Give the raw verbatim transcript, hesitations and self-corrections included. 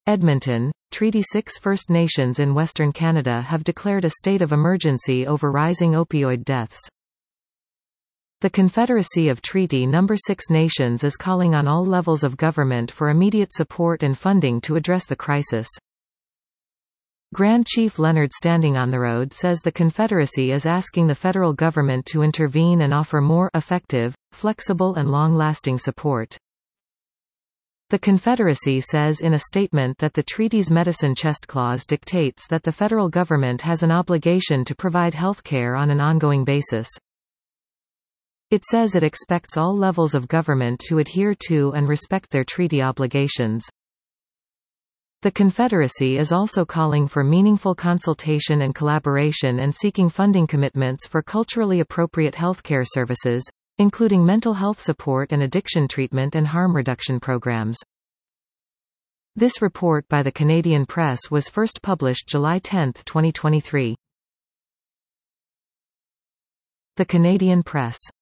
Edmonton, Treaty six First Nations in Western Canada have declared a state of emergency over rising opioid deaths. The Confederacy of Treaty Number six Nations is calling on all levels of government for immediate support and funding to address the crisis. Grand Chief Leonard Standingontherode says the Confederacy is asking the federal government to intervene and offer more effective, flexible and long-lasting support. The Confederacy says in a statement that the treaty's Medicine Chest Clause dictates that the federal government has an obligation to provide health care on an ongoing basis. It says it expects all levels of government to adhere to and respect their treaty obligations. The Confederacy is also calling for meaningful consultation and collaboration and seeking funding commitments for culturally appropriate healthcare services, including mental health support and addiction treatment and harm reduction programs. This report by the Canadian Press was first published July tenth, twenty twenty-three. The Canadian Press.